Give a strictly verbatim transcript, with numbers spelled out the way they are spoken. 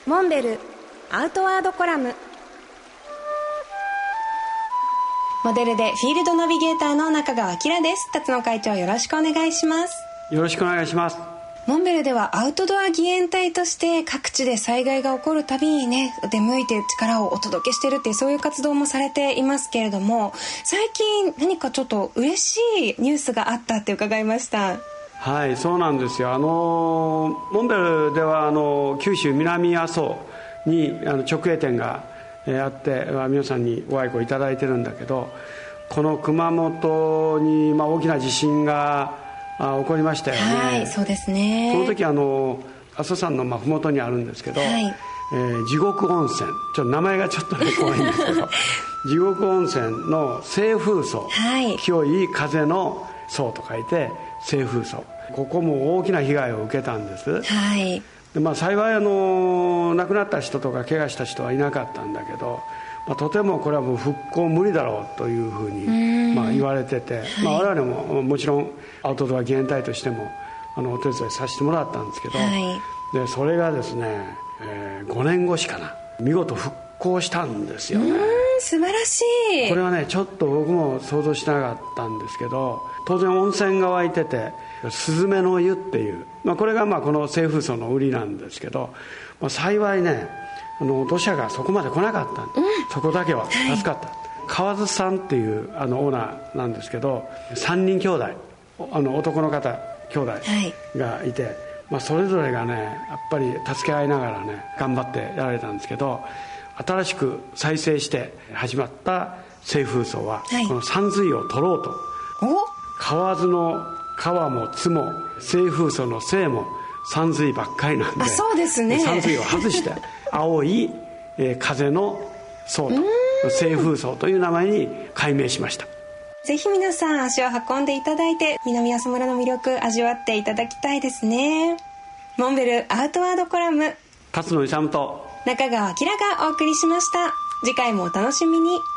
モンベルアウトワードコラム。モデルでフィールドナビゲーターの中川明です。辰野会長、よろしくお願いします。 よろしくお願いします。 モンベルではアウトドア義援隊として各地で災害が起こるたびにね、出向いて力をお届けしているっていう、そういう活動もされていますけれども、最近何かちょっと嬉しいニュースがあったって伺いました。 はい、そうなんですよ。あのモンベルではあの九州南阿蘇にあの直営店が、えー、あって、まあ、皆さんにご愛顧いただいてるんだけど、この熊本に、まあ、大きな地震があ起こりましたよね。 はい、そうですね。 その時あの阿蘇山のまあ麓にあるんですけど、はい、えー、地獄温泉、ちょっと名前がちょっと、ね、怖いんですけど地獄温泉の清風層、はい、清い風の層と書いて清風層、ここも大きな被害を受けたんです、はい。で、まあ、幸いあの亡くなった人とか怪我した人はいなかったんだけど、まあ、とてもこれはもう復興無理だろうというふうにまあ言われてて、はい、まあ、我々ももちろんアウトドア義援隊としてもあのお手伝いさせてもらったんですけど、はい、でそれがですね、えー、ごねんごしかな見事復興したんですよね。 うん、素晴らしい。 これはねちょっと僕も想像しなかったんですけど、当然温泉が湧いててスズメの湯っていう、まあ、これがまあこの清風荘の売りなんですけど、まあ、幸いねあの土砂がそこまで来なかった、うん、そこだけは助かった、はい、河津さんっていうあのオーナーなんですけど、さんにん兄弟、あの男の方兄弟がいて、はい、まあ、それぞれがねやっぱり助け合いながらね頑張ってやられたんですけど、新しく再生して始まった清風荘は、はい、この山水を取ろうと、河津の川も津も清風荘の清も山水ばっかりなんで、 あ、そうですね、 山水を外して青い、えー、風の層と清風荘という名前に改名しました。 ぜひ皆さん足を運んでいただいて南阿蘇村の魅力味わっていただきたいですね。モンベルアウトワードコラム、 辰野勇と中川明がお送りしました。次回もお楽しみに。